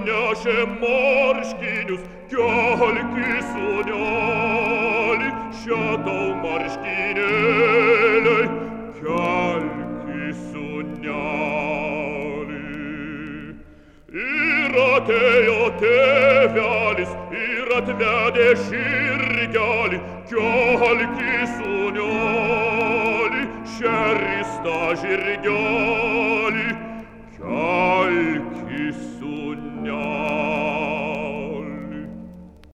neše marškinius, kelki sūneli, še tau marškinėliai, kelki sūneli. Ir atėjo tėvelis, ir atvedė žirgelį, kelki sūneli, šeristą žirgelį.